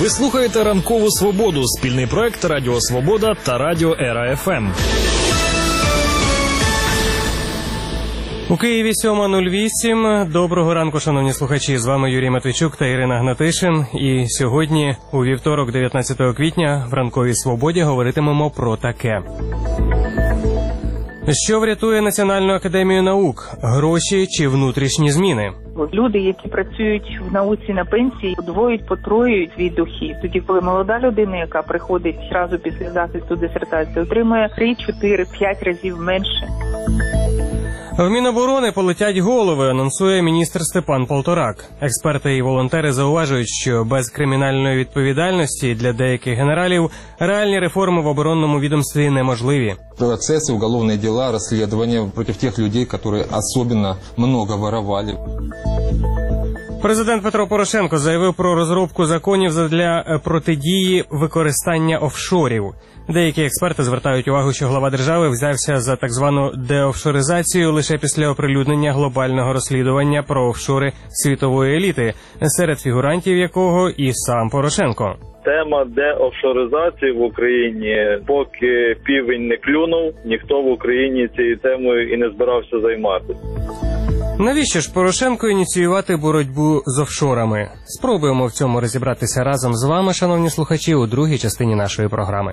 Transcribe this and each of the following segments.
Ви слухаєте «Ранкову свободу» – спільний проект Радіо Свобода та Радіо Ера ФМ. У Києві 7:08. Доброго ранку, шановні слухачі. З вами Юрій Матвійчук та Ірина Гнатишин. І сьогодні, у вівторок, 19 квітня, в «Ранковій свободі» говоритимемо про таке. Що врятує Національну академію наук? Гроші чи внутрішні зміни? Люди, які працюють в науці на пенсії, подвоюють свій дохід. Тоді, коли молода людина, яка приходить одразу після захисту дисертації, отримує 3, 4, 5 разів менше. В Міноборони полетять голови, анонсує міністр Степан Полторак. Експерти і волонтери зауважують, що без кримінальної відповідальності для деяких генералів реальні реформи в оборонному відомстві неможливі. Процеси, уголовні діла, розслідування проти тих людей, які особливо багато воровали. Президент Петро Порошенко заявив про розробку законів задля протидії використання офшорів. Деякі експерти звертають увагу, що глава держави взявся за так звану деофшоризацію лише після оприлюднення глобального розслідування про офшори світової еліти, серед фігурантів якого і сам Порошенко. Тема деофшоризації в Україні, поки півень не клюнув, ніхто в Україні цією темою і не збирався займатися. Навіщо ж Порошенко ініціювати боротьбу з офшорами? Спробуємо в цьому розібратися разом з вами, шановні слухачі, у другій частині нашої програми.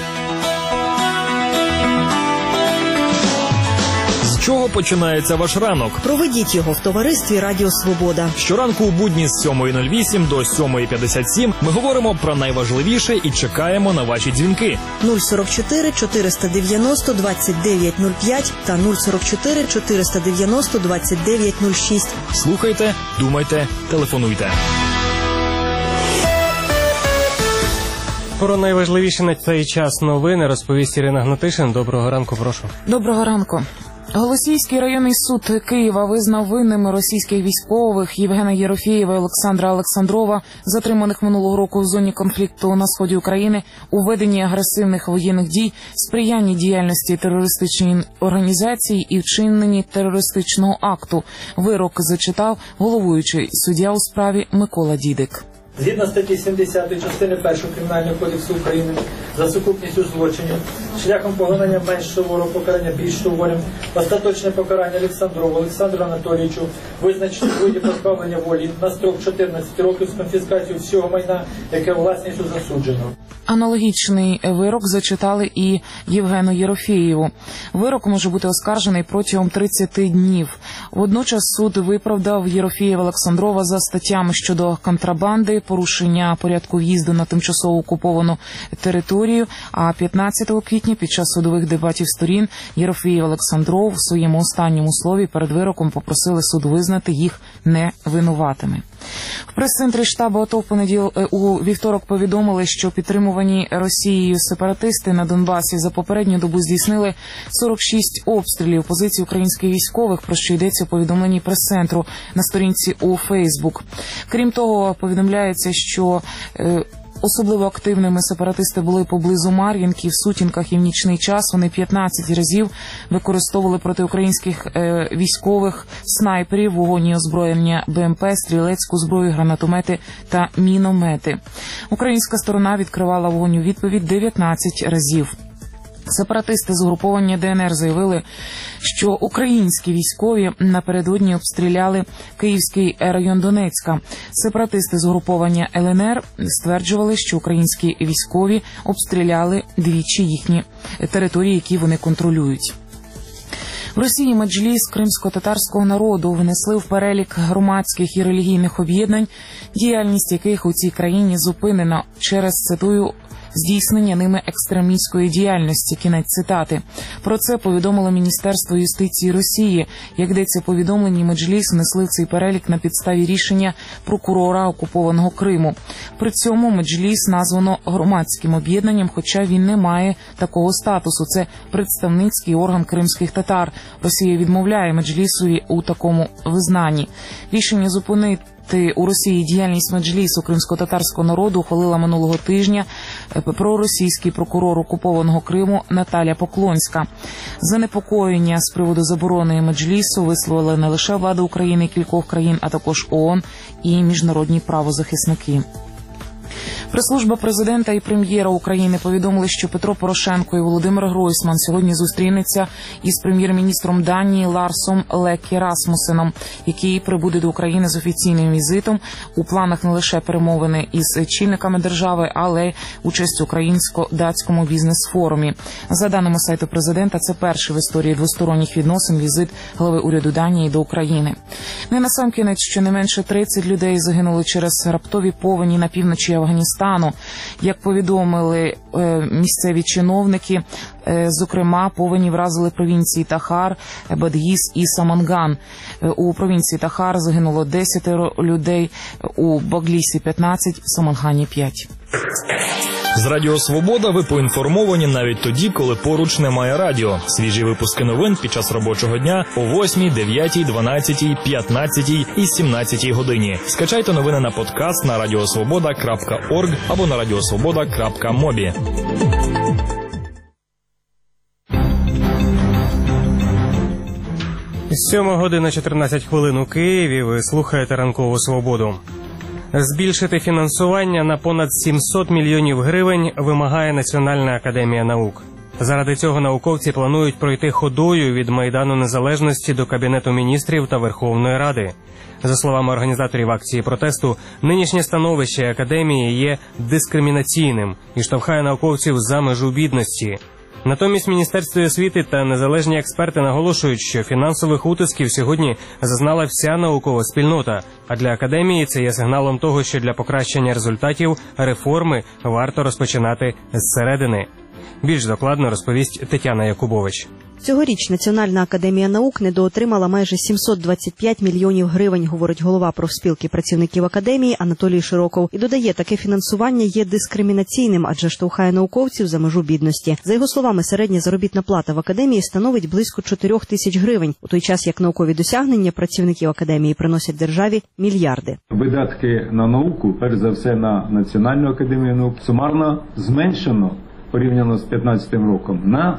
З чого починається ваш ранок? Проведіть його в товаристві Радіо Свобода. Щоранку у будні з 7:08 до 7:57 ми говоримо про найважливіше і чекаємо на ваші дзвінки. 044 490 2905 та 044 490 2906. Слухайте, думайте, телефонуйте. Про найважливіше на цей час новини розповість Ірина Гнатишин. Доброго ранку, прошу. Доброго ранку. Голосіївський районний суд Києва визнав винними російських військових Євгена Єрофєєва і Олександра Олександрова, затриманих минулого року в зоні конфлікту на сході України, у веденні агресивних воєнних дій, сприянні діяльності терористичної організації і вчиненні терористичного акту. Вирок зачитав головуючий суддя у справі Микола Дідик. Згідно статті 70 частини 1 Кримінального кодексу України за сукупністю злочинів, шляхом поглинання менш суворого покарання більш суворим, остаточне покарання Олександру Анатолійовичу визначено у виді позбавлення волі на строк 14 років з конфіскацією всього майна, яке власністю засуджено. Аналогічний вирок зачитали і Євгену Єрофєєву. Вирок може бути оскаржений протягом 30 днів. Водночас суд виправдав Єрофєєва Олександрова за статтями щодо контрабанди, порушення порядку в'їзду на тимчасово окуповану територію, а 15 квітня під час судових дебатів сторін Єрофєєв Олександров в своєму останньому слові перед вироком попросили суд визнати їх невинуватими. В прес-центрі штабу АТО у вівторок повідомили, що підтримувані Росією сепаратисти на Донбасі за попередню добу здійснили 46 обстрілів позицій українських військових, про що йдеться у повідомленні прес-центру на сторінці у Фейсбук. Крім того, повідомляється, що особливо активними сепаратисти були поблизу Мар'їнки, в сутінках і в нічний час. Вони 15 разів використовували проти українських військових снайперів, вогонь і озброєння БМП, стрілецьку зброю, гранатомети та міномети. Українська сторона відкривала вогонь у відповідь 19 разів. Сепаратисти з угруповання ДНР заявили, що українські військові напередодні обстріляли Київський район Донецька. Сепаратисти з угруповання ЛНР стверджували, що українські військові обстріляли двічі їхні території, які вони контролюють. В Росії меджліс кримсько-татарського народу внесли в перелік громадських і релігійних об'єднань, діяльність яких у цій країні зупинена через, цитую, здійснення ними екстремістської діяльності. Кінець цитати. Про це повідомило Міністерство юстиції Росії. Як йдеться у повідомленні, меджліс внесли в цей перелік на підставі рішення прокурора окупованого Криму. При цьому меджліс названо громадським об'єднанням, хоча він не має такого статусу. Це представницький орган кримських татар. Росія відмовляє меджлісові у такому визнанні. Рішення зупинити у Росії діяльність меджлісу кримсько-татарського народу ухвалила минулого тижня проросійський прокурор окупованого Криму Наталя Поклонська. Занепокоєння з приводу заборони меджлісу висловили не лише влада України і кількох країн, а також ООН і міжнародні правозахисники. Прес-служба президента і прем'єра України повідомили, що Петро Порошенко і Володимир Гройсман сьогодні зустрінеться із прем'єр-міністром Данії Ларсом Лекке Расмусеном, який прибуде до України з офіційним візитом. У планах не лише перемовини із чільниками держави, але й участь у українсько-датському бізнес-форумі. За даними сайту президента, це перший в історії двосторонніх відносин візит глави уряду Данії до України. Не насамкінець, що не менше 30 людей загинули через раптові повені на півночі Афганістану. Як повідомили місцеві чиновники, зокрема, повені вразили провінції Тахар, Бадгіз і Саманган. У провінції Тахар загинуло 10 людей, у Баглісі 15, в Самангані 5. З Радіо Свобода ви поінформовані навіть тоді, коли поруч немає радіо. Свіжі випуски новин під час робочого дня о 8, 9, 12, 15 і 17 годині. Скачайте новини на подкаст на radiosvoboda.org або на radiosvoboda.mobi. 7:14 у Києві. Ви слухаєте «Ранкову свободу». Збільшити фінансування на понад 700 мільйонів гривень вимагає Національна академія наук. Заради цього науковці планують пройти ходою від Майдану Незалежності до Кабінету міністрів та Верховної Ради. За словами організаторів акції протесту, нинішнє становище академії є дискримінаційним і штовхає науковців за межу бідності. Натомість Міністерство освіти та незалежні експерти наголошують, що фінансових утисків сьогодні зазнала вся наукова спільнота, а для академії це є сигналом того, що для покращення результатів реформи варто розпочинати зсередини. Більш докладно розповість Тетяна Якубович. Цьогоріч Національна академія наук недоотримала майже 725 мільйонів гривень, говорить голова профспілки працівників академії Анатолій Широков. І додає, таке фінансування є дискримінаційним, адже штовхає науковців за межу бідності. За його словами, середня заробітна плата в академії становить близько 4 тисяч гривень, у той час як наукові досягнення працівників академії приносять державі мільярди. Видатки на науку, перш за все на Національну академію наук, сумарно зменшено порівняно з 2015 роком на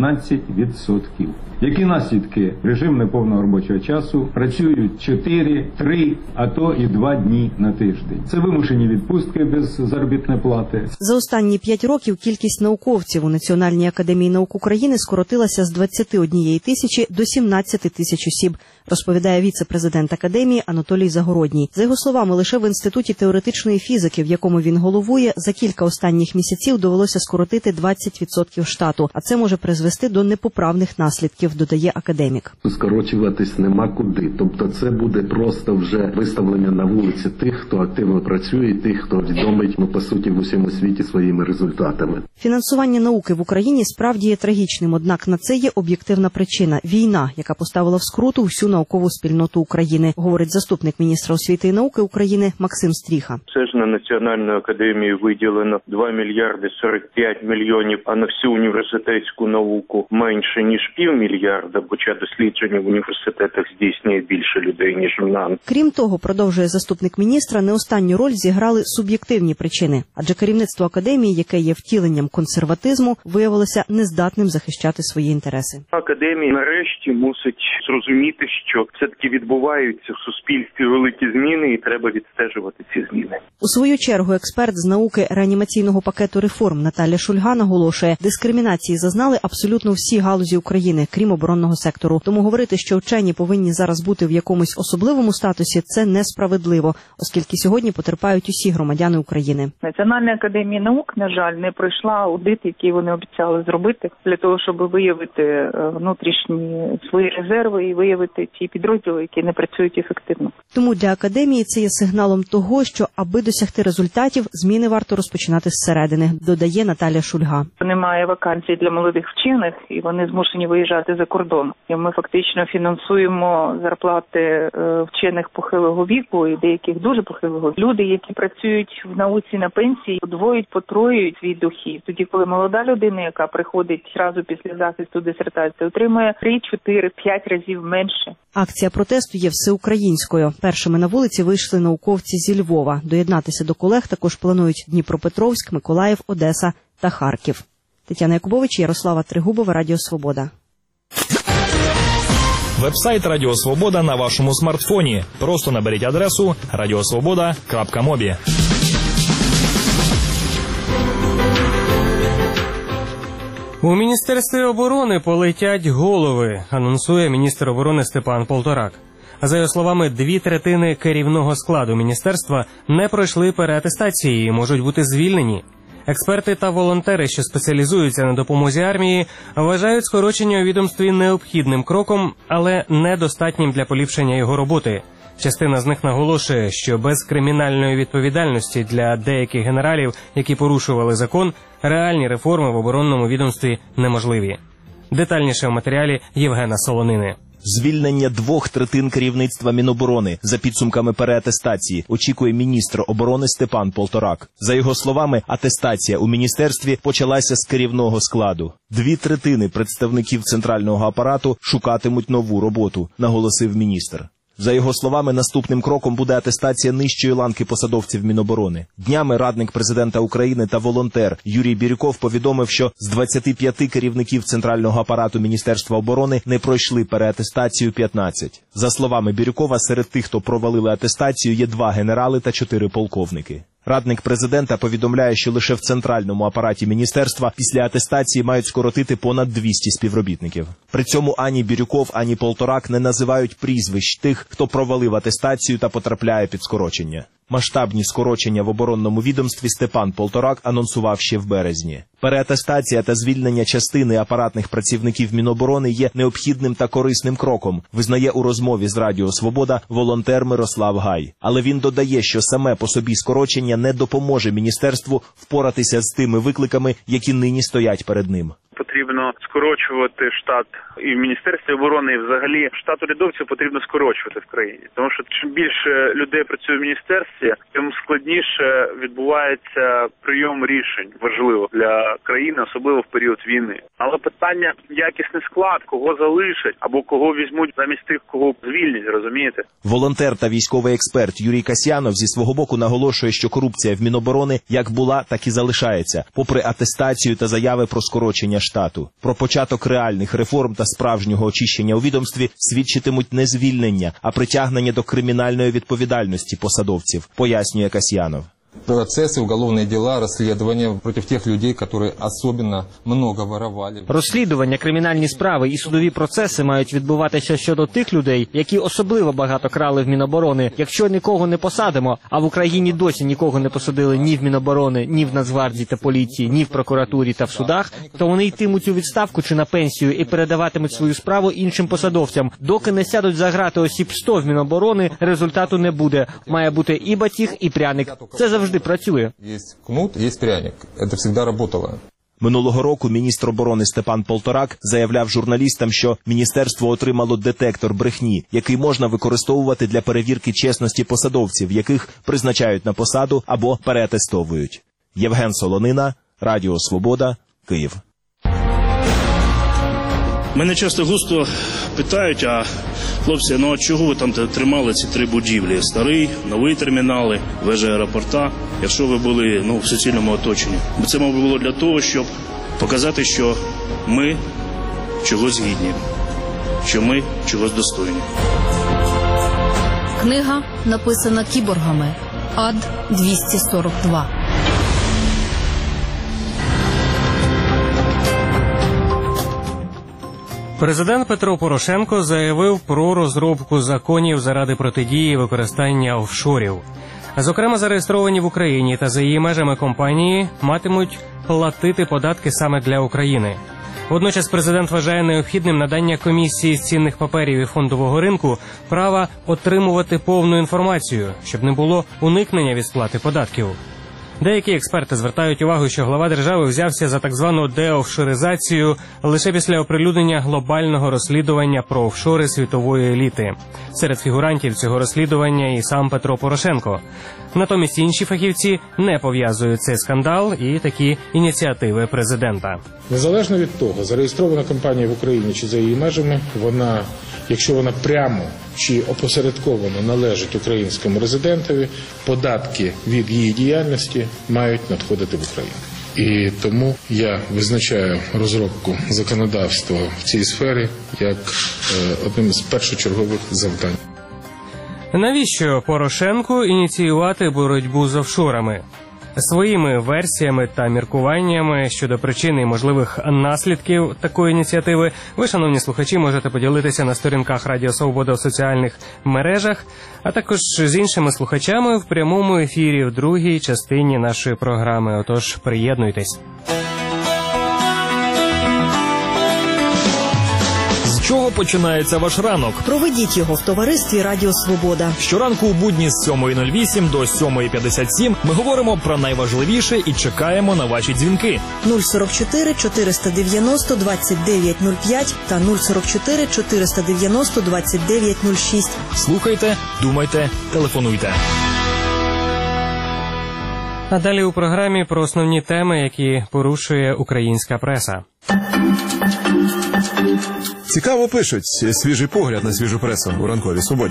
19%. Які наслідки? Режим неповного робочого часу, працюють 4, 3, а то і 2 дні на тиждень. Це вимушені відпустки без заробітної плати. За останні 5 років кількість науковців у Національній академії наук України скоротилася з 21 тисячі до 17 тисяч осіб, розповідає віце-президент академії Анатолій Загородній. За його словами, лише в Інституті теоретичної фізики, в якому він головує, за кілька останніх місяців довелося скоротити 20% штату, а це може призвести до непоправних наслідків, додає академік. Скорочуватись нема куди. Тобто це буде просто вже виставлення на вулиці тих, хто активно працює, тих, хто відомий, по суті, в усьому світі своїми результатами. Фінансування науки в Україні справді є трагічним, однак на це є об'єктивна причина – війна, яка поставила в скруту всю наукову спільноту України, говорить заступник міністра освіти і науки України Максим Стріха. Це ж на Національну академію виділено 2 мільярди 45 мільйонів, а на всю університетську науку менше, ніж півмільярда, хоча дослідження в університетах здійснює більше людей, ніж в НАН. Крім того, продовжує заступник міністра, не останню роль зіграли суб'єктивні причини. Адже керівництво академії, яке є втіленням консерватизму, виявилося нездатним захищати свої інтереси. Академія нарешті мусить зрозуміти, що все-таки відбуваються в суспільстві великі зміни і треба відстежувати ці зміни. У свою чергу експерт з науки реанімаційного пакету реформ Наталя Шульга наголошує, дискримінації зазнали абсолютно всі галузі України, крім оборонного сектору. Тому говорити, що вчені повинні зараз бути в якомусь особливому статусі, це несправедливо, оскільки сьогодні потерпають усі громадяни України. Національна академія наук, на жаль, не пройшла аудит, який вони обіцяли зробити, для того, щоб виявити внутрішні свої резерви і виявити ті підрозділи, які не працюють ефективно. Тому для академії це є сигналом того, що аби досягти результатів, зміни варто розпочинати зсередини, додає Наталя Шульга. Немає вакансій для молодих вчених, і вони змушені виїжджати за кордон. І ми фактично фінансуємо зарплати вчених похилого віку і деяких дуже похилого. Люди, які працюють в науці на пенсії, подвоюють-потроюють свій дохід. Тоді, коли молода людина, яка приходить одразу після захисту дисертації, отримує 3, 4, 5 разів менше. Акція протесту є всеукраїнською. Першими на вулиці вийшли науковці зі Львова. Доєднатися до колег також планують Дніпропетровськ, Миколаїв, Одеса та Харків. Тетяна Якубович, Ярослава Тригубова, Радіо Свобода. Вебсайт Радіо Свобода на вашому смартфоні. Просто наберіть адресу radiosvoboda.mobi. У Міністерстві оборони полетять голови, анонсує міністр оборони Степан Полторак. За його словами, 2/3 керівного складу міністерства не пройшли переатестації і можуть бути звільнені. Експерти та волонтери, що спеціалізуються на допомозі армії, вважають скорочення у відомстві необхідним кроком, але недостатнім для поліпшення його роботи. Частина з них наголошує, що без кримінальної відповідальності для деяких генералів, які порушували закон, реальні реформи в оборонному відомстві неможливі. Детальніше в матеріалі Євгена Солонини. Звільнення 2/3 керівництва Міноборони за підсумками переатестації очікує міністр оборони Степан Полторак. За його словами, атестація у міністерстві почалася з керівного складу. 2/3 представників центрального апарату шукатимуть нову роботу, наголосив міністр. За його словами, наступним кроком буде атестація нижчої ланки посадовців Міноборони. Днями радник президента України та волонтер Юрій Бірюков повідомив, що з 25 керівників центрального апарату Міністерства оборони не пройшли переатестацію 15. За словами Бірюкова, серед тих, хто провалили атестацію, є 2 генерали та 4 полковники. Радник президента повідомляє, що лише в центральному апараті міністерства після атестації мають скоротити понад 200 співробітників. При цьому ані Бірюков, ані Полторак не називають прізвищ тих, хто провалив атестацію та потрапляє під скорочення. Масштабні скорочення в оборонному відомстві Степан Полторак анонсував ще в березні. Переатестація та звільнення частини апаратних працівників Міноборони є необхідним та корисним кроком, визнає у розмові з Радіо Свобода волонтер Мирослав Гай. Але він додає, що саме по собі скорочення не допоможе міністерству впоратися з тими викликами, які нині стоять перед ним. Потрібно скорочувати штат і в Міністерстві оборони, і взагалі штат урядовців потрібно скорочувати в країні. Тому що чим більше людей працює в міністерстві, тим складніше відбувається прийом рішень важливих для країни, особливо в період війни. Але питання якісний склад, кого залишать або кого візьмуть замість тих, кого звільнять, розумієте? Волонтер та військовий експерт Юрій Касьянов зі свого боку наголошує, що корупція в Міноборони як була, так і залишається, попри атестацію та заяви про скорочення штату. Про початок реальних реформ та справжнього очищення у відомстві свідчитимуть не звільнення, а притягнення до кримінальної відповідальності посадовців, пояснює Касьянов. Процессы, уголовные дела, расследования против тех людей, которые особенно много воровали. Розслідування, кримінальні справи і судові процеси мають відбуватися щодо тих людей, які особливо багато крали в Міноборони. Якщо нікого не посадимо, а в Україні досі нікого не посадили ні в Міноборони, ні в Нацгвардії та поліції, ні в прокуратурі та в судах, то вони йтимуть у відставку чи на пенсію і передаватимуть свою справу іншим посадовцям. Доки не сядуть за грати осіб 100 в Міноборони, результату не буде. Має бути і батіг, і пряник. Це завжди працює. Є кнут, є пряник. Це завжди працювало. Минулого року міністр оборони Степан Полторак заявляв журналістам, що міністерство отримало детектор брехні, який можна використовувати для перевірки чесності посадовців, яких призначають на посаду або переатестовують. Євген Солонина, Радіо Свобода, Київ. Мене часто густо питають, а хлопці, ну а чого ви там тримали ці 3 будівлі? Старий, новий термінали, вежа аеропорта, якщо ви були в суцільному оточенні. Це, мабуть, було для того, щоб показати, що ми чогось гідні, що ми чогось достойні. Книга написана кіборгами. Ад-242. Президент Петро Порошенко заявив про розробку законів заради протидії використання офшорів. Зокрема, зареєстровані в Україні та за її межами компанії матимуть платити податки саме для України. Водночас президент вважає необхідним надання комісії з цінних паперів і фондового ринку права отримувати повну інформацію, щоб не було уникнення від сплати податків. Деякі експерти звертають увагу, що глава держави взявся за так звану деофшоризацію лише після оприлюднення глобального розслідування про офшори світової еліти. Серед фігурантів цього розслідування і сам Петро Порошенко. Натомість інші фахівці не пов'язують цей скандал і такі ініціативи президента. Незалежно від того, зареєстрована компанія в Україні чи за її межами, вона, якщо вона прямо чи опосередковано належить українському резидентові, податки від її діяльності мають надходити в Україну. І тому я визначаю розробку законодавства в цій сфері як одним з першочергових завдань. Навіщо Порошенку ініціювати боротьбу з офшорами? Своїми версіями та міркуваннями щодо причин і можливих наслідків такої ініціативи ви, шановні слухачі, можете поділитися на сторінках Радіо Свобода в соціальних мережах, а також з іншими слухачами в прямому ефірі в другій частині нашої програми. Отож, приєднуйтесь. З чого починається ваш ранок? Проведіть його в товаристві Радіо Свобода. Щоранку у будні з 7:08 до 7:57 ми говоримо про найважливіше і чекаємо на ваші дзвінки. 044 490 2905 та 044 490 2906. Слухайте, думайте, телефонуйте. А далі у програмі про основні теми, які порушує українська преса. Цікаво пишуть. Свіжий погляд на свіжу пресу у ранковій свободі.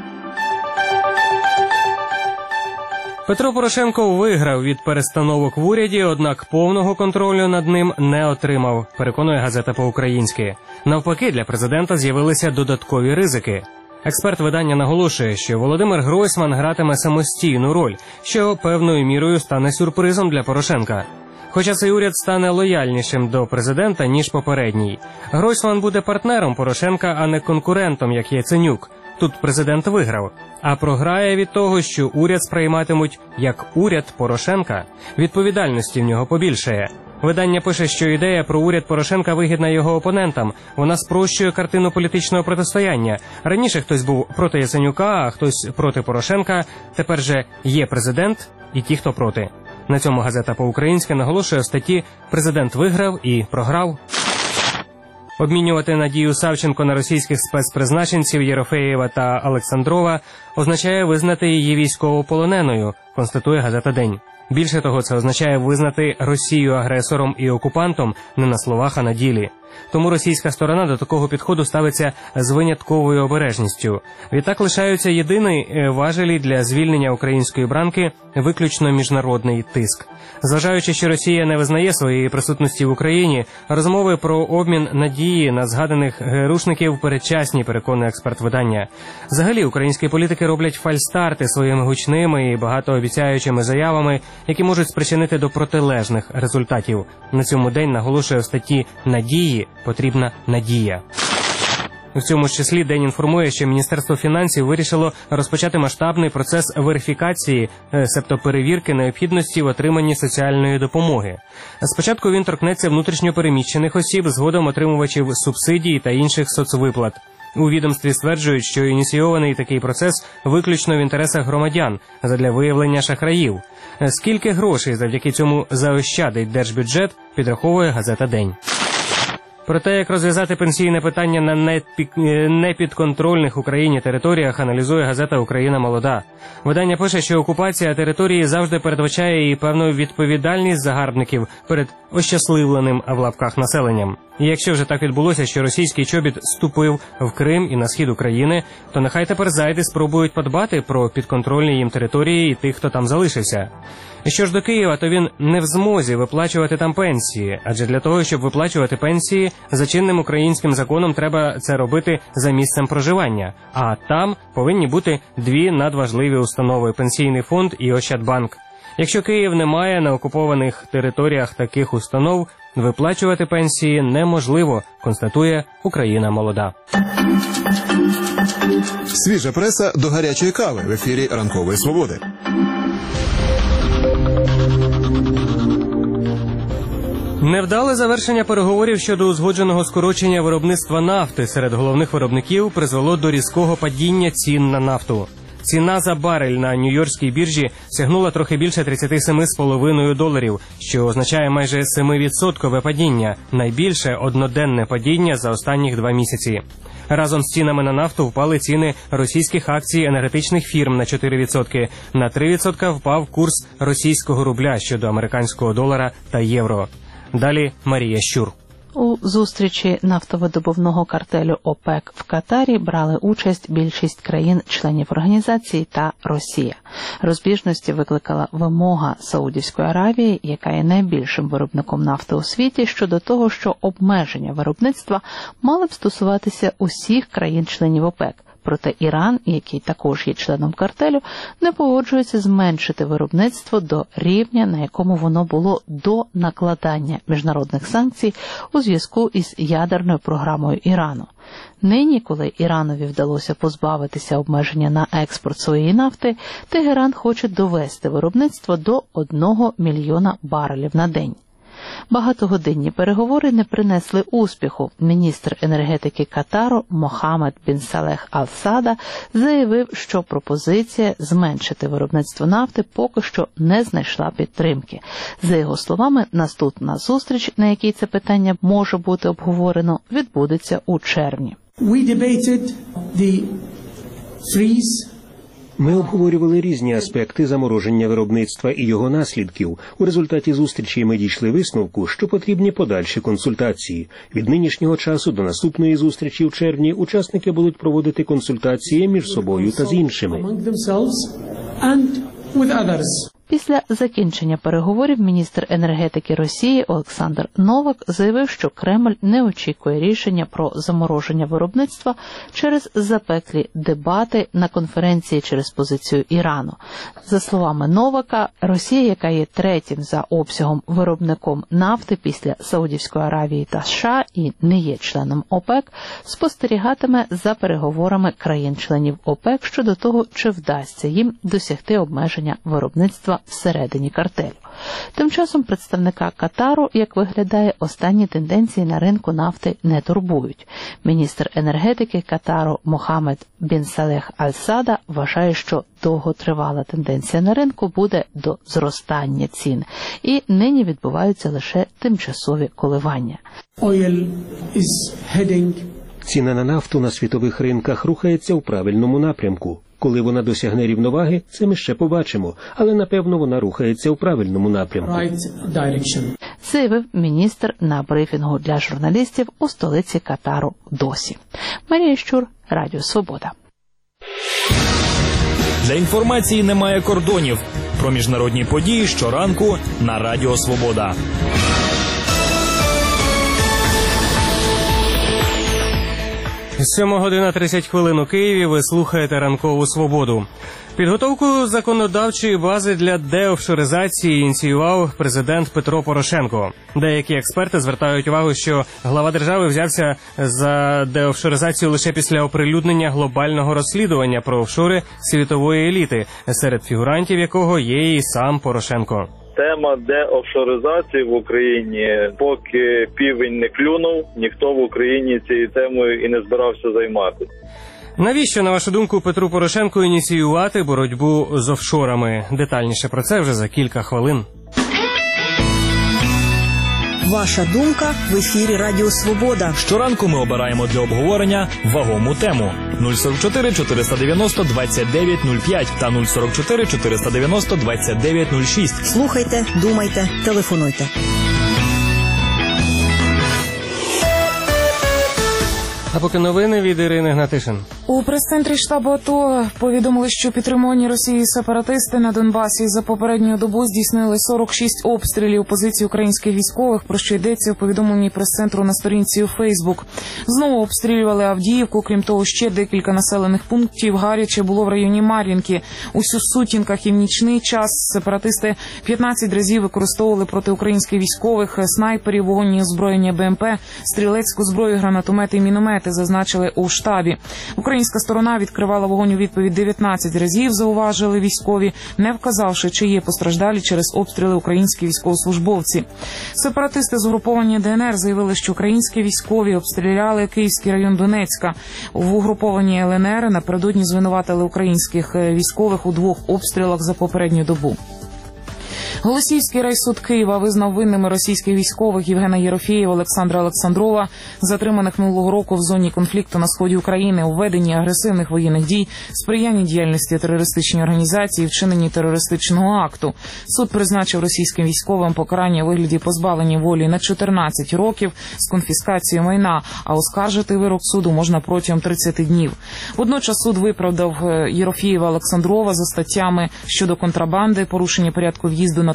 Петро Порошенко виграв від перестановок в уряді, однак повного контролю над ним не отримав, переконує газета по-українськи. Навпаки, для президента з'явилися додаткові ризики. Експерт видання наголошує, що Володимир Гройсман гратиме самостійну роль, що певною мірою стане сюрпризом для Порошенка. Хоча цей уряд стане лояльнішим до президента, ніж попередній. Гройсман буде партнером Порошенка, а не конкурентом, як Яценюк. Тут президент виграв. А програє від того, що уряд сприйматимуть як уряд Порошенка. Відповідальності в нього побільшає. Видання пише, що ідея про уряд Порошенка вигідна його опонентам. Вона спрощує картину політичного протистояння. Раніше хтось був проти Яценюка, а хтось проти Порошенка. Тепер же є президент і ті, хто проти. На цьому газета по-українськи наголошує в статті «Президент виграв і програв». Обмінювати Надію Савченко на російських спецпризначенців Єрофеєва та Олександрова означає визнати її військовополоненою, констатує газета «День». Більше того, це означає визнати Росію агресором і окупантом не на словах, а на ділі. Тому російська сторона до такого підходу ставиться з винятковою обережністю. Відтак лишаються єдині важелі для звільнення української бранки – виключно міжнародний тиск. Зважаючи, що Росія не визнає своєї присутності в Україні, розмови про обмін Надії на згаданих ГРУшників передчасні, переконує експерт видання. Взагалі, українські політики роблять фальстарти своїми гучними і багатообіцяючими заявами, які можуть спричинити до протилежних результатів. На цьому день наголошує в статті «Надії потрібна надія». В цьому ж числі День інформує, що Міністерство фінансів вирішило розпочати масштабний процес верифікації, себто перевірки необхідності в отриманні соціальної допомоги. Спочатку він торкнеться внутрішньопереміщених осіб, згодом отримувачів субсидій та інших соцвиплат. У відомстві стверджують, що ініційований такий процес виключно в інтересах громадян задля виявлення шахраїв. Скільки грошей завдяки цьому заощадить держбюджет, підраховує газета «День». Про те, як розв'язати пенсійне питання на непідконтрольних Україні територіях, аналізує газета «Україна молода». Видання пише, що окупація території завжди передбачає і певну відповідальність загарбників перед ощасливленим в лапках населенням. І якщо вже так відбулося, що російський чобіт ступив в Крим і на схід України, то нехай тепер зайди спробують подбати про підконтрольні їм території і тих, хто там залишився. І що ж до Києва, то він не в змозі виплачувати там пенсії, адже для того, щоб виплачувати пенсії, за чинним українським законом треба це робити за місцем проживання, а там повинні бути дві надважливі установи – Пенсійний фонд і Ощадбанк. Якщо Київ не має на окупованих територіях таких установ, виплачувати пенсії неможливо, констатує «Україна молода». Свіжа преса до гарячої кави в ефірі «Ранкової свободи». Невдале завершення переговорів щодо узгодженого скорочення виробництва нафти серед головних виробників призвело до різкого падіння цін на нафту. Ціна за барель на Нью-Йоркській біржі сягнула трохи більше $37,5, що означає майже 7% падіння, найбільше одноденне падіння за останніх 2 місяці. Разом з цінами на нафту впали ціни російських акцій енергетичних фірм на 4%, на 3% впав курс російського рубля щодо американського долара та євро. Далі Марія Щур. У зустрічі нафтовидобувного картелю ОПЕК в Катарі брали участь більшість країн-членів організації та Росія. Розбіжності викликала вимога Саудівської Аравії, яка є найбільшим виробником нафти у світі, щодо того, що обмеження виробництва мали б стосуватися усіх країн-членів ОПЕК, Проте Іран, який також є членом картелю, не погоджується зменшити виробництво до рівня, на якому воно було до накладання міжнародних санкцій у зв'язку із ядерною програмою Ірану. Нині, коли Іранові вдалося позбавитися обмеження на експорт своєї нафти, Тегеран хоче довести виробництво до 1 мільйона барелів на день. Багатогодинні переговори не принесли успіху. Міністр енергетики Катару Мохаммед бін Салех Аль-Сада заявив, що пропозиція зменшити виробництво нафти поки що не знайшла підтримки. За його словами, наступна зустріч, на якій це питання може бути обговорено, відбудеться у червні. Ми обговорювали різні аспекти замороження виробництва і його наслідків. У результаті зустрічі ми дійшли висновку, що потрібні подальші консультації. Від нинішнього часу до наступної зустрічі в червні учасники будуть проводити консультації між собою та з іншими. Після закінчення переговорів міністр енергетики Росії Олександр Новак заявив, що Кремль не очікує рішення про замороження виробництва через запеклі дебати на конференції через позицію Ірану. За словами Новака, Росія, яка є третім за обсягом виробником нафти після Саудівської Аравії та США і не є членом ОПЕК, спостерігатиме за переговорами країн-членів ОПЕК щодо того, чи вдасться їм досягти обмеження виробництва всередині картелю. Тим часом представника Катару, як виглядає, останні тенденції на ринку нафти не турбують. Міністр енергетики Катару Мохаммед бін Салех Аль-Сада вважає, що довготривала тенденція на ринку буде до зростання цін, і нині відбуваються лише тимчасові коливання. Ціна на нафту на світових ринках рухається у правильному напрямку. Коли вона досягне рівноваги, це ми ще побачимо, але напевно вона рухається у правильному напрямку. Заявив міністр на брифінгу для журналістів у столиці Катару Досі. Марія Щур, Радіо Свобода. Для інформації немає кордонів. Про міжнародні події щоранку на Радіо Свобода. 7:30 у Києві. Ви слухаєте «Ранкову Свободу». Підготовку законодавчої бази для деофшоризації ініціював президент Петро Порошенко. Деякі експерти звертають увагу, що глава держави взявся за деофшоризацію лише після оприлюднення глобального розслідування про офшори світової еліти, серед фігурантів якого є і сам Порошенко. Тема деофшоризації в Україні, поки півень не клюнув, ніхто в Україні цією темою і не збирався займатися. Навіщо, на вашу думку, Петру Порошенку ініціювати боротьбу з офшорами? Детальніше про це вже за кілька хвилин. Ваша думка в ефірі Радіо Свобода. Щоранку ми обираємо для обговорення вагому тему. 044 490 2905 та 044 490 2906. Слухайте, думайте, телефонуйте. А поки новини від Ірини Гнатишин. У прес-центрі штабу АТО повідомили, що підтримувані Росією сепаратисти на Донбасі за попередню добу здійснили 46 обстрілів позицій українських військових, про що йдеться в повідомленні прес-центру на сторінці у Фейсбук. Знову обстрілювали Авдіївку, крім того, ще декілька населених пунктів гаряче було в районі Мар'їнки. У Сутінках і в нічний час сепаратисти 15 разів використовували проти українських військових снайперів, вогонні озброєння БМП, стрілецьку зброю, гранатомети і міномети, зазначили у штабі. Українська сторона відкривала вогонь у відповідь 19 разів, зауважили військові, не вказавши, чи є постраждалі через обстріли українські військовослужбовці. Сепаратисти з угруповання ДНР заявили, що українські військові обстріляли Київський район Донецька. В угрупованні ЛНР напередодні звинуватили українських військових у 2 обстрілах за попередню добу. Голосіївський райсуд Києва визнав винними російських військових Євгена Єрофєєва, Олександра Олександрова, затриманих минулого року в зоні конфлікту на сході України, у веденні агресивних воєнних дій, сприянні діяльності терористичній організації, вчиненні терористичного акту. Суд призначив російським військовим покарання у вигляді позбавлення волі на 14 років з конфіскацією майна, а оскаржити вирок суду можна протягом 30 днів. Водночас суд виправдав Єрофєєва, Олександрова за статтями щодо контрабанди, порушення порядку в'їзду на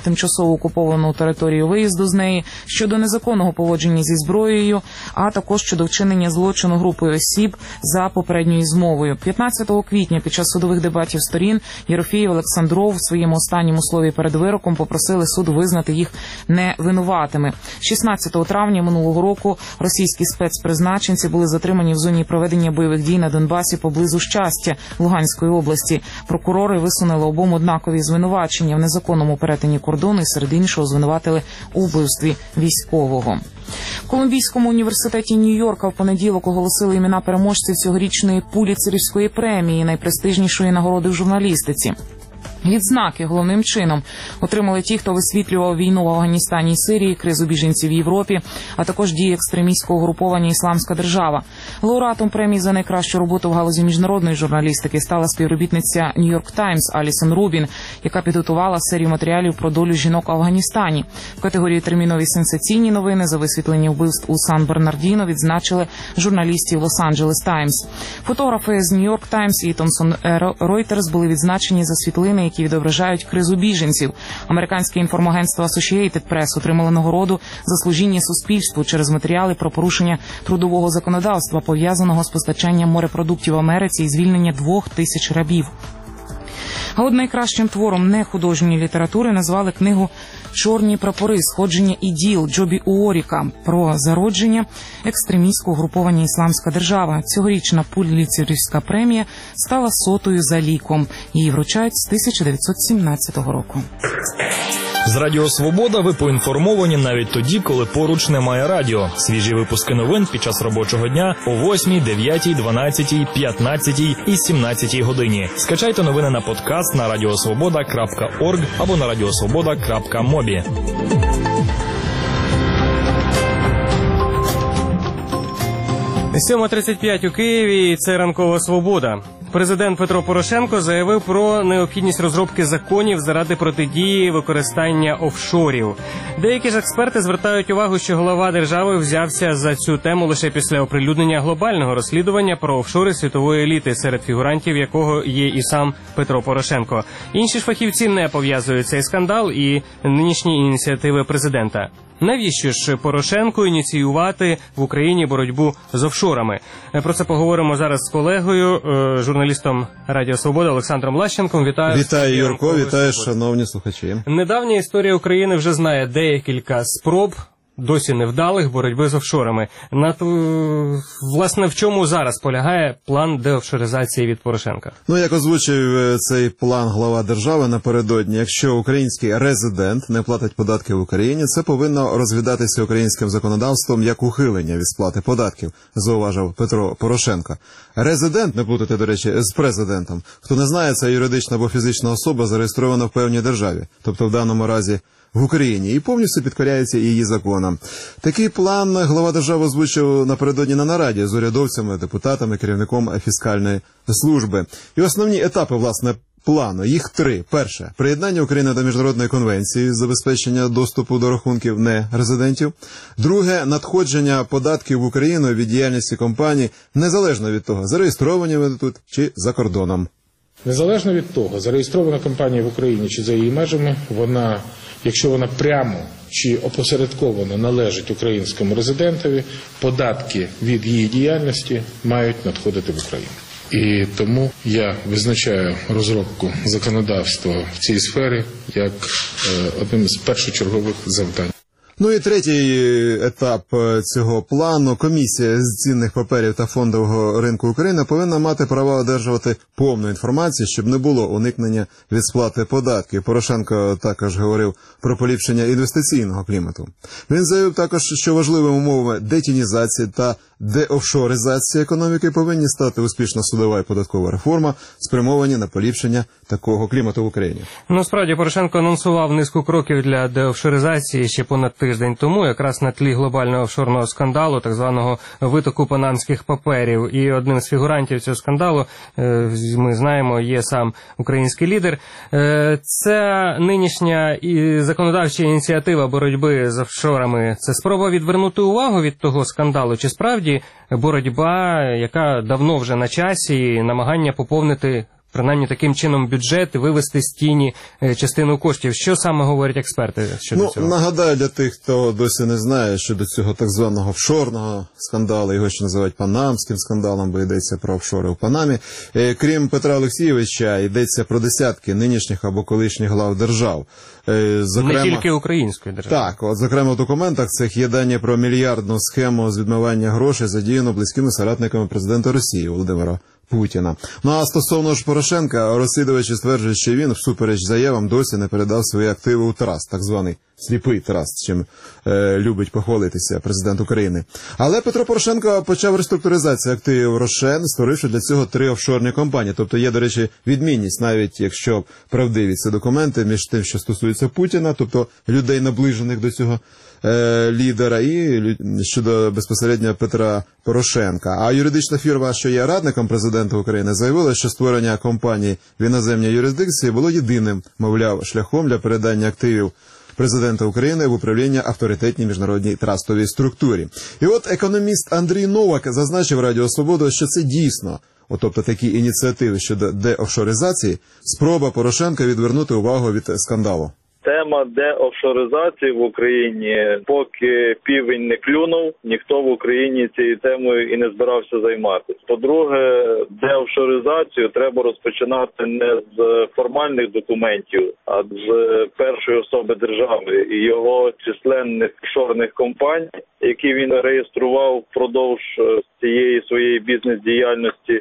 тимчасово окуповану територію, виїзду з неї, щодо незаконного поводження зі зброєю, а також щодо вчинення злочину групою осіб за попередньою змовою. 15 квітня під час судових дебатів сторін Єрофєєв, Олександров у своєму останньому слові перед вироком попросили суд визнати їх невинуватими. 16 травня минулого року російські спецпризначенці були затримані в зоні проведення бойових дій на Донбасі поблизу Щастя Луганської області. Прокурори висунули обом однакові звинувачення в незаконному перетині кордону і серед іншого звинуватили у вбивстві військового. В Колумбійському університеті Нью-Йорка в понеділок оголосили імена переможців цьогорічної Пулітцерівської премії, найпрестижнішої нагороди в журналістиці. Відзнаки головним чином отримали ті, хто висвітлював війну в Афганістані і Сирії, кризу біженців в Європі, а також дії екстремістського угруповання «Ісламська держава». Лауреатом премії за найкращу роботу в галузі міжнародної журналістики стала співробітниця «Нью-Йорк Таймс» Алісон Рубін, яка підготувала серію матеріалів про долю жінок в Афганістані. В категорії «Термінові сенсаційні новини» за висвітлення вбивств у Сан-Бернардіно відзначили журналістів «Лос-Анджелес Таймс». Фотографи з «Нью-Йорк Таймс» і «Томсон Ройтерс» були відзначені за світлини, які відображають кризу біженців. Американське інформагентство Associated Press отримало нагороду за служіння суспільству через матеріали про порушення трудового законодавства, пов'язаного з постачанням морепродуктів в Америці і звільнення 2000 рабів. А от найкращим твором нехудожньої літератури назвали книгу «Чорні прапори. Сходження іділ» Джобі Уоріка про зародження екстремістського угруповання «Ісламська держава». Цьогорічна Пулітцерівська премія стала 100-ю за ліком. Її вручають з 1917 року. З Радіо Свобода ви поінформовані навіть тоді, коли поруч немає радіо. Свіжі випуски новин під час робочого дня о 8, 9, 12, 15 і 17 годині. Скачайте новини на подкаст на radiosvoboda.org або на radiosvoboda.mobi. 7:35 у Києві. Це ранкова свобода. Президент Петро Порошенко заявив про необхідність розробки законів заради протидії використання офшорів. Деякі ж експерти звертають увагу, що глава держави взявся за цю тему лише після оприлюднення глобального розслідування про офшори світової еліти, серед фігурантів якого є і сам Петро Порошенко. Інші ж фахівці не пов'язують цей скандал і нинішні ініціативи президента. Навіщо ж Порошенку ініціювати в Україні боротьбу з офшорами? Про це поговоримо зараз з колегою, журналістом Радіо Свобода Олександром Лащенком. Вітаю. Вітаю, Юрко, вітаю, шановні слухачі. Недавня історія України вже знає декілька спроб, досі невдалих, боротьби з офшорами. Власне, в чому зараз полягає план деофшоризації від Порошенка? Як озвучив цей план глава держави напередодні, якщо український резидент не платить податки в Україні, це повинно розглядатися українським законодавством як ухилення від сплати податків, зауважив Петро Порошенко. Резидент, не плутати, до речі, з президентом. Хто не знає, це юридична або фізична особа, зареєстрована в певній державі, тобто в даному разі в Україні, і повністю підкоряється її законам. Такий план глава держави озвучив напередодні на нараді з урядовцями, депутатами, керівником фіскальної служби. І основні етапи, власне, плану, їх 3. Перше – приєднання України до Міжнародної конвенції з забезпечення доступу до рахунків нерезидентів. Друге – надходження податків в Україну від діяльності компаній, незалежно від того, зареєстровані вони тут чи за кордоном. Незалежно від того, зареєстрована компанія в Україні чи за її межами, якщо вона прямо чи опосередковано належить українському резидентові, податки від її діяльності мають надходити в Україну. І тому я визначаю розробку законодавства в цій сфері як одним з першочергових завдань. І третій етап цього плану. Комісія з цінних паперів та фондового ринку України повинна мати право одержувати повну інформацію, щоб не було уникнення від сплати податків. Порошенко також говорив про поліпшення інвестиційного клімату. Він заявив також, що важливими умовами детінізації та деофшоризації економіки повинні стати успішна судова і податкова реформа, спрямовані на поліпшення такого клімату в Україні. Справді, Порошенко анонсував низку кроків для деофшоризації ще понад тиждень тому, якраз на тлі глобального офшорного скандалу, так званого витоку панамських паперів. І одним з фігурантів цього скандалу, ми знаємо, є сам український лідер. Ця нинішня законодавча ініціатива боротьби з офшорами – це спроба відвернути увагу від того скандалу, чи справді боротьба, яка давно вже на часі, і намагання поповнити принаймні таким чином бюджет і вивести з тіні частину коштів. Що саме говорять експерти щодо цього? Нагадаю для тих, хто досі не знає, що до цього так званого офшорного скандалу, його ще називають панамським скандалом, бо йдеться про офшори в Панамі. Крім Петра Олексійовича, йдеться про десятки нинішніх або колишніх глав держав. Не тільки української держави. Так, от, зокрема, в документах цих є дані про мільярдну схему з відмивання грошей, задіяну близькими соратниками президента Росії Володимира Путіна. Ну а стосовно ж Порошенка, розслідувачі стверджують, що він, всупереч заявам, досі не передав свої активи у траст, так званий сліпий траст, чим любить похвалитися президент України. Але Петро Порошенко почав реструктуризацію активів Рошен, створивши для цього 3 офшорні компанії. Тобто є, до речі, відмінність, навіть якщо правдиві ці документи, між тим, що стосується Путіна, тобто людей, наближених до цього лідера, і щодо безпосередньо Петра Порошенка. А юридична фірма, що є радником президента України, заявила, що створення компанії в іноземній юрисдикції було єдиним, мовляв, шляхом для передання активів президента України в управління авторитетній міжнародній трастовій структурі. І от економіст Андрій Новак зазначив Радіо Свобода, що це дійсно, тобто такі ініціативи щодо деофшоризації, спроба Порошенка відвернути увагу від скандалу. Тема деофшоризації в Україні, поки півень не клюнув, ніхто в Україні цією темою і не збирався займатися. По-друге, деофшоризацію треба розпочинати не з формальних документів, а з першої особи держави і його численних офшорних компаній, які він реєстрував впродовж цієї своєї бізнес-діяльності.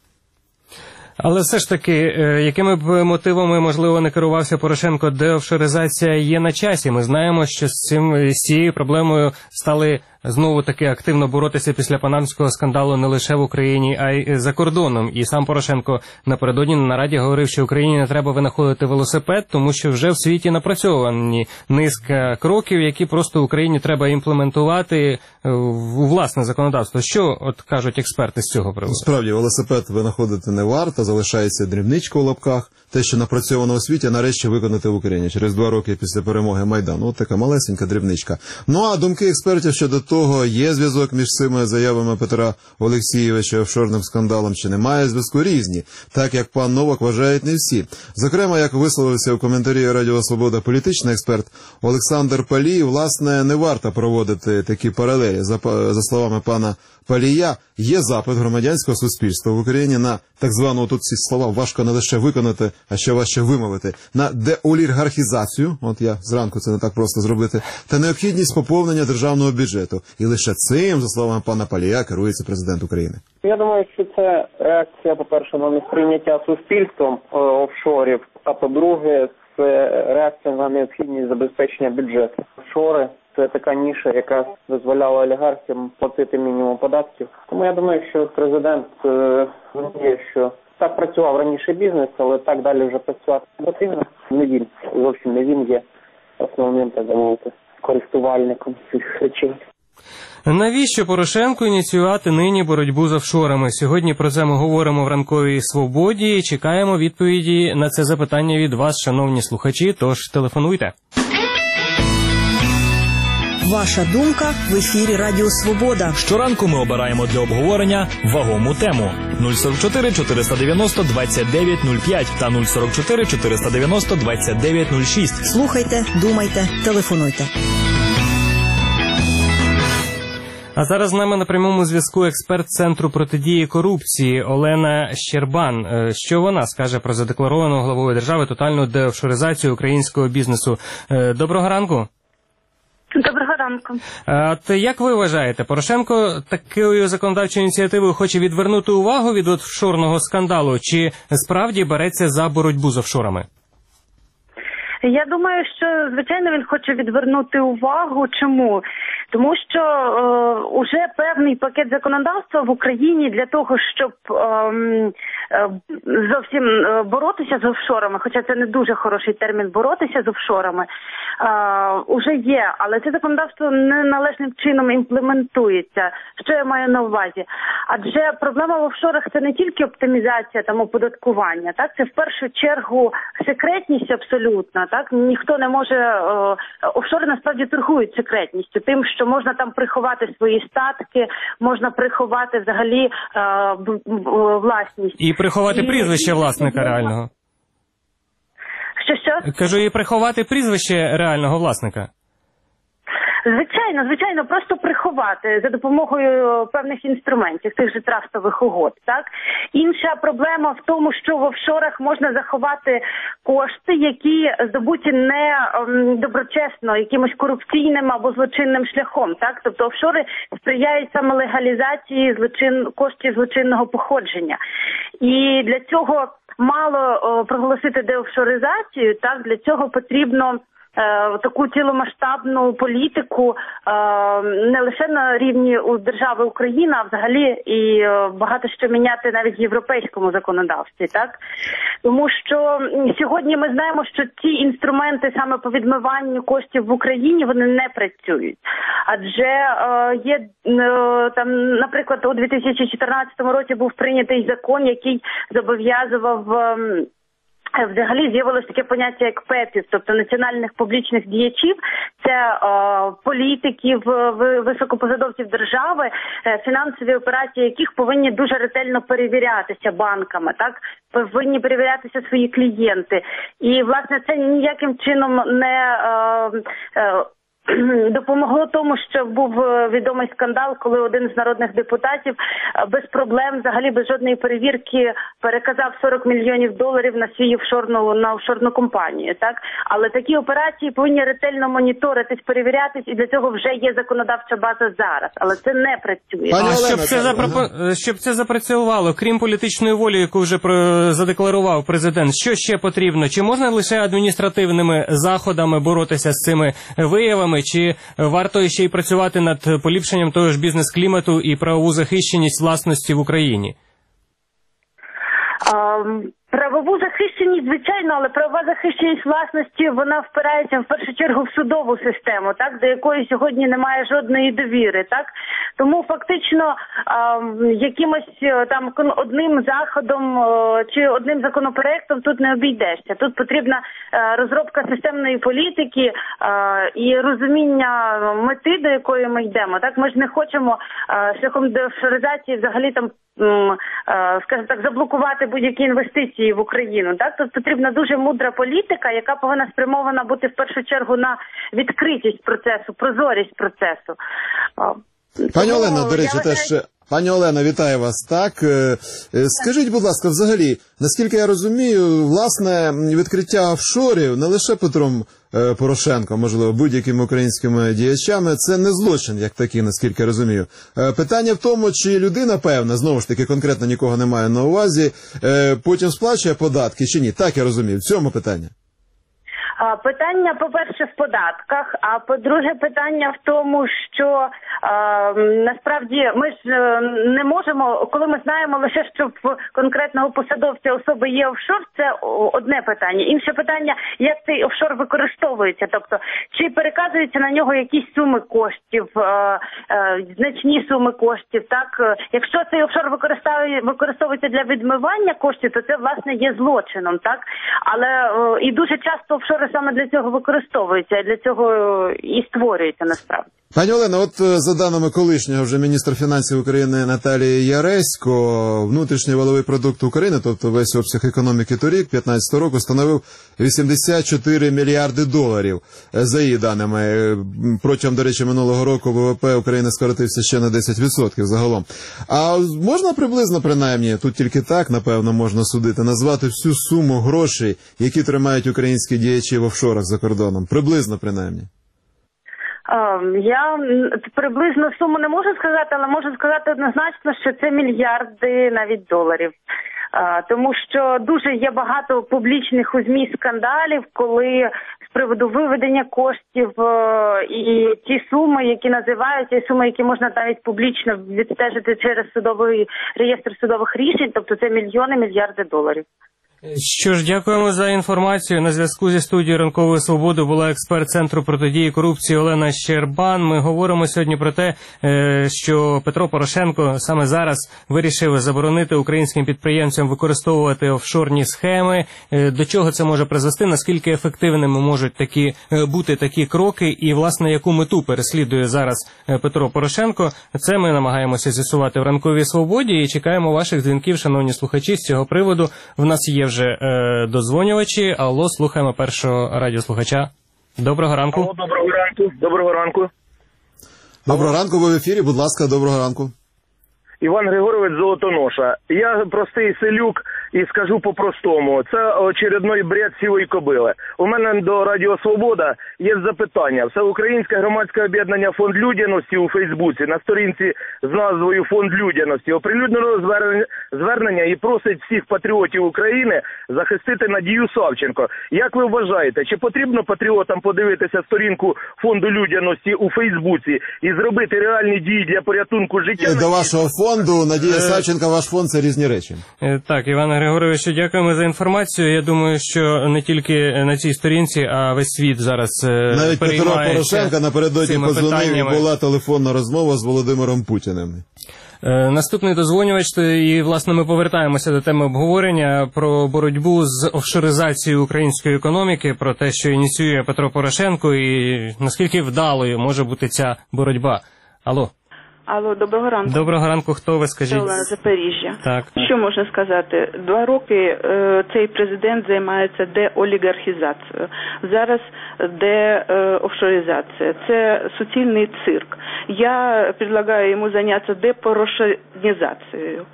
Але все ж таки, якими б мотивами, можливо, не керувався Порошенко, деофшоризація є на часі. Ми знаємо, що з цією проблемою стали знову таки активно боротися після панамського скандалу не лише в Україні, а й за кордоном. І сам Порошенко напередодні на нараді говорив, що Україні не треба винаходити велосипед, тому що вже в світі напрацьовані низка кроків, які просто Україні треба імплементувати у власне законодавство. Що от кажуть експерти з цього приводу? Справді, велосипед винаходити не варто, залишається дрібничка у лапках. Те, що напрацьовано у світі, нарешті виконати в Україні через 2 роки після перемоги Майдану. От така малесенька дрібничка. Ну а думки експертів щодо того, є зв'язок між цими заявами Петра Олексійовича і офшорним скандалом, чи немає зв'язку, різні. Так як пан Новак вважають не всі. Зокрема, як висловився в коментарі Радіо Свобода політичний експерт Олександр Палій, власне, не варто проводити такі паралелі. За словами пана Палія, є запит громадянського суспільства в Україні на так звану, тут ці слова важко не лише виконати, а ще важче вимовити, на деолігархізацію, от я зранку це не так просто зробити, та необхідність поповнення державного бюджету. І лише цим, за словами пана Палія, керується президент України. Я думаю, що це реакція, по-перше, на несприйняття суспільством офшорів, а по-друге, це реакція на необхідність забезпечення бюджету. Офшори – це така ніша, яка дозволяла олігархам платити мінімум податків. Тому я думаю, що президент розуміє, що так працював раніше бізнес, але так далі вже працювати не потрібно. Не він, зовсім не він є основним, так мовити, користувальником цих речей. Навіщо Порошенку ініціювати нині боротьбу з офшорами? Сьогодні про це ми говоримо в ранковій свободі і чекаємо відповіді на це запитання від вас, шановні слухачі, тож телефонуйте. Ваша думка в ефірі Радіо Свобода. Щоранку ми обираємо для обговорення вагому тему. 044 490 2905 та 044 490 2906. Слухайте, думайте, телефонуйте. А зараз з нами на прямому зв'язку експерт Центру протидії корупції Олена Щербан. Що вона скаже про задекларовану главою держави тотальну деофшоризацію українського бізнесу? Доброго ранку. Доброго ранку. От як ви вважаєте, Порошенко такою законодавчою ініціативою хоче відвернути увагу від офшорного скандалу, чи справді береться за боротьбу з офшорами? Я думаю, що, звичайно, він хоче відвернути увагу. Чому? Тому що уже певний пакет законодавства в Україні для того, щоб зовсім боротися з офшорами, хоча це не дуже хороший термін боротися з офшорами, уже є, але це законодавство неналежним чином імплементується. Що я маю на увазі? Адже проблема в офшорах – це не тільки оптимізація, там, оподаткування, так? Це в першу чергу секретність абсолютна, так? Ніхто не може, офшори насправді торгують секретністю, тим, що можна там приховати свої статки, можна приховати взагалі власність. І приховати прізвище власника реального. Що? Кажу, і приховати прізвище реального власника. Звичайно, просто приховати за допомогою певних інструментів, тих же трастових угод, так? Інша проблема в тому, що в офшорах можна заховати кошти, які здобуті не доброчесно, якимось корупційним або злочинним шляхом, так? Тобто офшори сприяють саме легалізації коштів злочинного походження. І для цього мало проголосити деофшоризацію, так? Для цього потрібно таку ціломасштабну політику не лише на рівні держави Україна, а взагалі і багато що міняти навіть в європейському законодавстві, так? Тому що сьогодні ми знаємо, що ці інструменти саме по відмиванню коштів в Україні, вони не працюють. Адже є там, наприклад, у 2014 році був прийнятий закон, який зобов'язував взагалі з'явилось таке поняття, як ПЕПів, тобто національних публічних діячів, це політиків, високопосадовців держави, фінансові операції яких повинні дуже ретельно перевірятися банками, так? Повинні перевірятися свої клієнти. І, власне, це ніяким чином не допомогло тому, що був відомий скандал, коли один з народних депутатів без проблем, взагалі без жодної перевірки, переказав $40 мільйонів на свій офшорну компанію, так? Але такі операції повинні ретельно моніторитись, перевірятись, і для цього вже є законодавча база зараз. Але це не працює. Щоб це запрацювало, крім політичної волі, яку вже задекларував президент, що ще потрібно? Чи можна лише адміністративними заходами боротися з цими виявами? Чи варто ще й працювати над поліпшенням того ж бізнес-клімату і правову захищеність власності в Україні? Правову захищеність, звичайно, але правова захищеність власності, вона впирається в першу чергу в судову систему, так, до якої сьогодні немає жодної довіри, так. Тому фактично якимось там одним заходом чи одним законопроектом тут не обійдешся. Тут потрібна розробка системної політики і розуміння мети, до якої ми йдемо. Так, ми ж не хочемо шляхом деофшоризації взагалі там, скажімо так, заблокувати будь-які інвестиції в Україну. Так, тут потрібна дуже мудра політика, яка повинна спрямована бути в першу чергу на відкритість процесу, прозорість процесу. Пані Олено, до речі, теж... Пані Олено, вітаю вас. Так, скажіть, будь ласка, взагалі, наскільки я розумію, власне, відкриття офшорів не лише Петром Порошенком, можливо, будь-якими українськими діячами, це не злочин, як такий, наскільки я розумію. Питання в тому, чи людина, певна, знову ж таки, конкретно нікого немає на увазі, потім сплачує податки чи ні? Так я розумію. В цьому питання. Питання, по-перше, в податках, а по-друге, питання в тому, що насправді ми ж не можемо, коли ми знаємо лише, що в конкретного посадовця особи є офшор, це одне питання. Інше питання, як цей офшор використовується, тобто, чи переказуються на нього якісь суми коштів, значні суми коштів, так? Якщо цей офшор використовується для відмивання коштів, то це, власне, є злочином, так? Але і дуже часто офшори саме для цього використовуються, для цього і створюються насправді. Пані Олено, от за даними колишнього вже міністра фінансів України Наталії Яресько, внутрішній валовий продукт України, тобто весь обсяг економіки торік, 2015 року, становив $84 мільярди. За її даними, протягом, до речі, минулого року ВВП України скоротився ще на 10% загалом. А можна приблизно, принаймні, тут тільки так, напевно, можна судити, назвати всю суму грошей, які тримають українські діячі в офшорах за кордоном? Приблизно, принаймні. Я приблизно суму не можу сказати, але можу сказати однозначно, що це мільярди навіть доларів. Тому що дуже є багато публічних у ЗМІ скандалів, коли з приводу виведення коштів і ті суми, які називаються, і суми, які можна навіть публічно відстежити через судовий реєстр судових рішень, тобто це мільярди доларів. Що ж, дякуємо за інформацію. На зв'язку зі студією «Ранкової свободи» була експерт Центру протидії корупції Олена Щербан. Ми говоримо сьогодні про те, що Петро Порошенко саме зараз вирішив заборонити українським підприємцям використовувати офшорні схеми. До чого це може призвести, наскільки ефективними можуть бути такі кроки і, власне, яку мету переслідує зараз Петро Порошенко. Це ми намагаємося з'ясувати в «Ранковій свободі» і чекаємо ваших дзвінків, шановні слухачі, з цього приводу. В нас є вже дозвонювачі. Алло, слухаємо першого радіослухача. Доброго ранку. Алло, доброго ранку. Доброго ранку. Доброго ранку, ви в ефірі, будь ласка, доброго ранку. Іван Григорович Золотоноша. Я простий селюк і скажу по-простому. Це очередний бред сівої кобили. У мене до Радіо Свобода є запитання. Всеукраїнське громадське об'єднання «Фонд людяності» у Фейсбуці на сторінці з назвою «Фонд людяності» оприлюднило звернення і просить всіх патріотів України захистити Надію Савченко. Як ви вважаєте, чи потрібно патріотам подивитися сторінку «Фонду людяності» у Фейсбуці і зробити реальні дії для порятунку життя? До вашого фонду Надія Савченко, ваш фонд – це різні речі. Так, Іване Григоровичу, дякуємо за інформацію. Я думаю, що не тільки на цій сторінці, а весь світ зараз навіть Петро Порошенко напередодні позвонив і була телефонна розмова з Володимиром Путіним. Наступний дозвонювач, і, власне, ми повертаємося до теми обговорення про боротьбу з офшоризацією української економіки, про те, що ініціює Петро Порошенко, і наскільки вдалою може бути ця боротьба. Алло. Алло, доброго ранку. Доброго ранку, хто ви, скажіть? Це Олена, Запоріжжя. Так. Що можна сказати? 2 роки цей президент займається деолігархізацією. Зараз деофшоризація. Це суцільний цирк. Я предлагаю йому зайнятися депорошенізацією.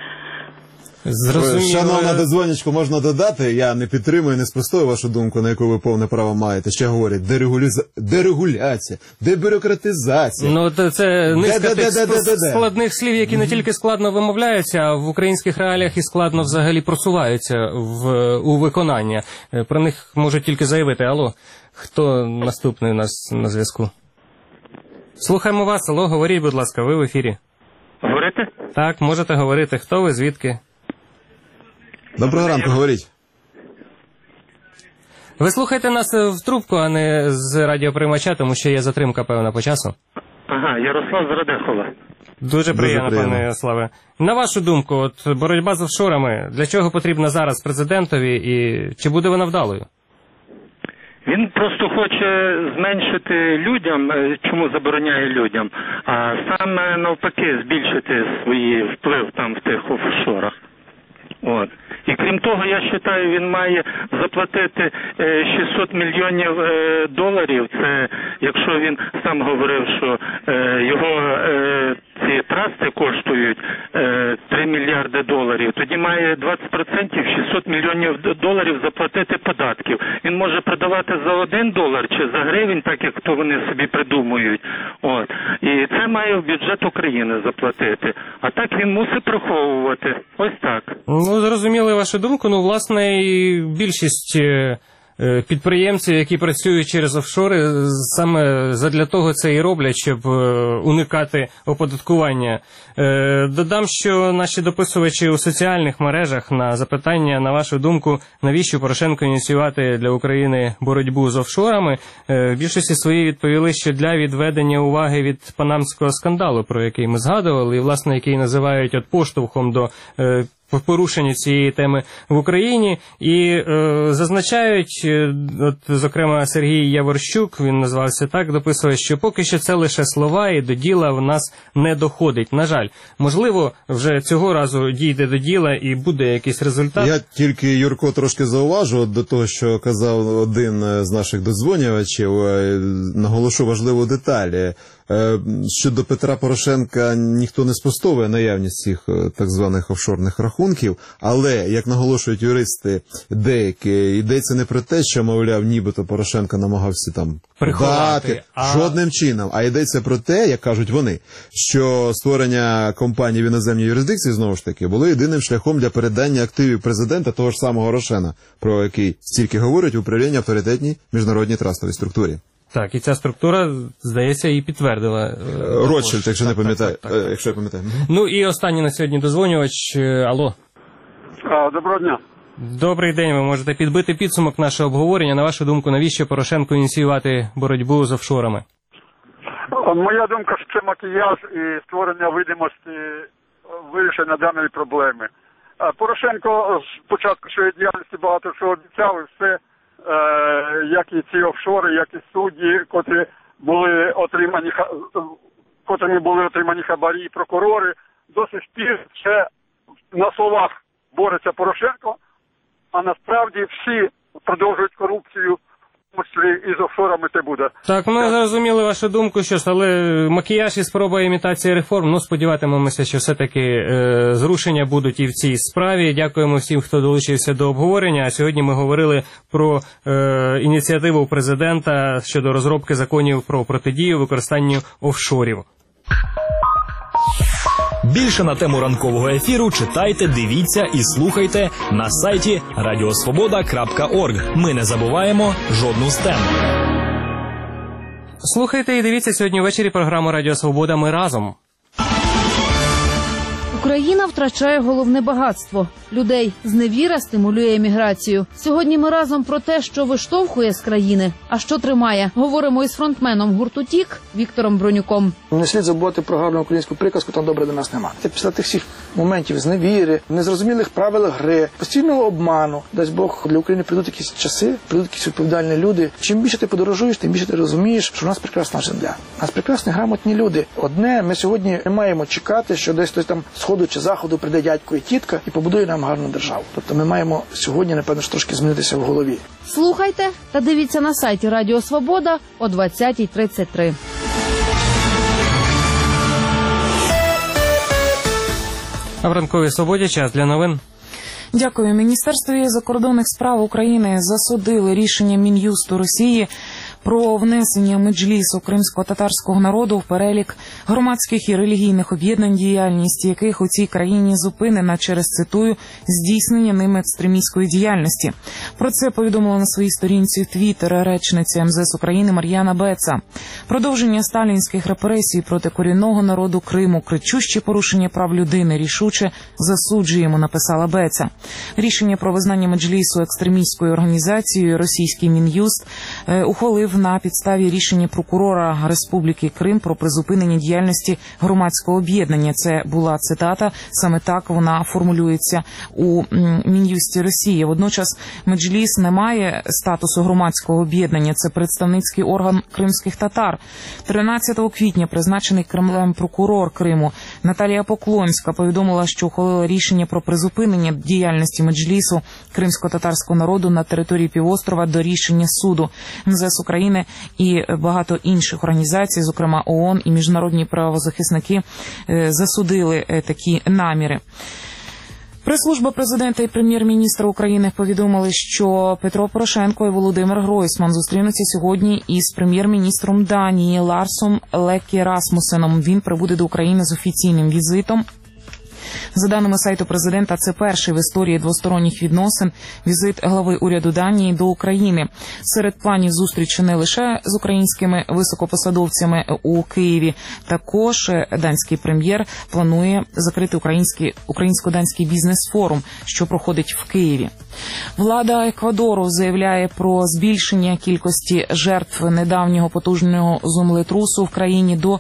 Зрозуміло. Шановна дозвонячку, можна додати, я не підтримую, не спростую вашу думку, на яку ви повне право маєте. Ще говорять, дерегуляція, дебюрократизація. Ну, це низка тих складних слів, які не тільки складно вимовляються, а в українських реаліях і складно взагалі просуваються у виконання. Про них можуть тільки заявити. Алло, хто наступний у нас на зв'язку? Слухаємо вас. Алло, говоріть, будь ласка, ви в ефірі. Говорите? Так, можете говорити. Хто ви, звідки? Доброго ранку, говоріть. Ви слухаєте нас в трубку, а не з радіоприймача, тому що є затримка певна по часу. Ага, Ярослав з Радехова. Дуже приємно, пане Ярославе. На вашу думку, от боротьба з офшорами, для чого потрібна зараз президентові і чи буде вона вдалою? Він просто хоче зменшити людям, чому забороняє людям, а саме навпаки збільшити свій вплив там в тих офшорах. От. І крім того, я вважаю, він має заплатити 600 мільйонів доларів. Це, якщо він сам говорив, що його ці трасти коштують 3 мільярди доларів, тоді має 20% 600 мільйонів доларів заплатити податків. Він може продавати за $1 чи за гривень, так як то вони собі придумують. От. І це має в бюджет України заплатити. А так він мусить приховувати. Ось так. Ну, зрозуміли вашу думку. Ну, власне, і більшість підприємців, які працюють через офшори, саме задля того це і роблять, щоб уникати оподаткування. Додам, що наші дописувачі у соціальних мережах на запитання, на вашу думку, навіщо Порошенко ініціювати для України боротьбу з офшорами, в більшості своїй відповіли, що для відведення уваги від панамського скандалу, про який ми згадували, і, власне, який називають от поштовхом до порушення цієї теми в Україні, і зазначають, от, зокрема, Сергій Яворщук, він назвався так, дописує, що поки що це лише слова і до діла в нас не доходить. На жаль, можливо, вже цього разу дійде до діла і буде якийсь результат. Я тільки, Юрко, трошки зауважу до того, що казав один з наших додзвонювачів, наголошу важливу деталь. Щодо Петра Порошенка ніхто не спростовує наявність цих так званих офшорних рахунків, але, як наголошують юристи деякі, йдеться не про те, що, мовляв, нібито Порошенко намагався там приховати жодним чином, а йдеться про те, як кажуть вони, що створення компаній в іноземній юрисдикції, знову ж таки, було єдиним шляхом для передання активів президента того ж самого Рошена, про який стільки говорять, управління авторитетній міжнародній трастовій структурі. Так, і ця структура, здається, і підтвердила. Ротшильд, якщо не пам'ятаю, якщо я пам'ятаю. Ну і останній на сьогодні дозвонювач. Алло. Доброго дня. Добрий день. Ви можете підбити підсумок нашого обговорення. На вашу думку, навіщо Порошенку ініціювати боротьбу з офшорами? Моя думка, що це макіяж і створення видимості вирішення даної проблеми. Порошенко з початку своєї діяльності багато що обіцяв, і все, як і ці офшори, як і судді, котрі були отримані хабарі, прокурори, до сих пір ще на словах бореться Порошенко, а насправді всі продовжують корупцію, і з офшорами те буде. Так, ми зрозуміли вашу думку, але макіяж і спроба імітації реформ, сподіватимемося, що все-таки зрушення будуть і в цій справі. Дякуємо всім, хто долучився до обговорення. А сьогодні ми говорили про ініціативу президента щодо розробки законів про протидію використанню офшорів. Більше на тему ранкового ефіру читайте, дивіться і слухайте на сайті radiosvoboda.org. Ми не забуваємо жодну з тем. Слухайте і дивіться сьогодні ввечері програму «Радіо Свобода. Ми разом». Україна втрачає головне багатство – людей. Зневіра стимулює еміграцію. Сьогодні ми разом про те, що виштовхує з країни, а що тримає. Говоримо із фронтменом гурту «Тік» Віктором Бронюком. Не слід забувати про гарну українську приказку «Там добре до нас нема». Після тих всіх моментів зневіри, незрозумілих правил гри, постійного обману, дасть Бог, для України прийдуть якісь часи, прийдуть якісь відповідальні люди. Чим більше ти подорожуєш, тим більше ти розумієш, що у нас прекрасна земля. У нас прекрасні, грамотні люди. Одне, ми сьогодні не маємо чекати, що десь хтось там сходу чи заходу прийде дядько і тітка і побудує нам гарну державу. Тобто ми маємо сьогодні, напевно, трошки змінитися в голові. Слухайте та дивіться на сайті Радіо Свобода о 20:33. А в ранковій свободі час для новин. Дякую. Міністерство закордонних справ України засудили рішення Мін'юсту Росії про внесення Меджлісу кримсько-татарського народу в перелік громадських і релігійних об'єднань, діяльність яких у цій країні зупинена через, цитую, здійснення ними екстремістської діяльності. Про це повідомила на своїй сторінці в Твіттер речниця МЗС України Мар'яна Беца. Продовження сталінських репресій проти корінного народу Криму, кричущі порушення прав людини рішуче засуджуємо, написала Беца. Рішення про визнання Меджлісу екстремістською організацією російський Мін'юст ухвалив на підставі рішення прокурора Республіки Крим про призупинення діяльності громадського об'єднання. Це була цитата, саме так вона формулюється у Мін'юсті Росії. Водночас Меджліс не має статусу громадського об'єднання, це представницький орган кримських татар. 13 квітня призначений Кремлем прокурор Криму Наталія Поклонська повідомила, що ухвалила рішення про призупинення діяльності Меджлісу кримсько-татарського народу на території півострова до рішення суду. МЗС України і багато інших організацій, зокрема ООН і міжнародні правозахисники, засудили такі наміри. Прес-служба президента і прем'єр-міністра України повідомили, що Петро Порошенко і Володимир Гройсман зустрінуться сьогодні із прем'єр-міністром Данії Ларсом Леккі Расмусеном. Він прибуде до України з офіційним візитом. За даними сайту президента, це перший в історії двосторонніх відносин візит глави уряду Данії до України. Серед планів зустрічі не лише з українськими високопосадовцями у Києві, також данський прем'єр планує закрити українсько-данський бізнес-форум, що проходить в Києві. Влада Еквадору заявляє про збільшення кількості жертв недавнього потужного землетрусу в країні до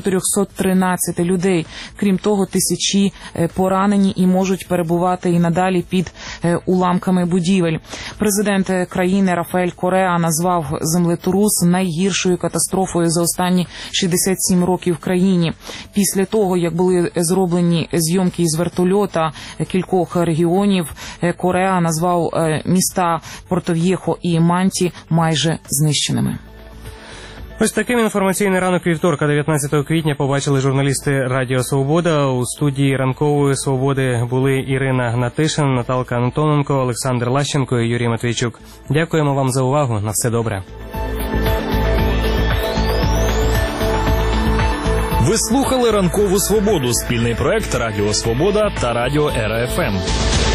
413 людей. Крім того, тисячі поранені і можуть перебувати і надалі під уламками будівель. Президент країни Рафаель Кореа назвав землетрус найгіршою катастрофою за останні 67 років в країні. Після того, як були зроблені зйомки із вертольота кількох регіонів, Кореа назвав міста Порто-В'єхо і Манті майже знищеними. Ось таким інформаційний ранок вівторка, 19 квітня, побачили журналісти Радіо Свобода. У студії ранкової свободи були Ірина Гнатишин, Наталка Антоненко, Олександр Лащенко і Юрій Матвійчук. Дякуємо вам за увагу. На все добре. Ви слухали «Ранкову свободу» – спільний проект Радіо Свобода та Радіо РФМ.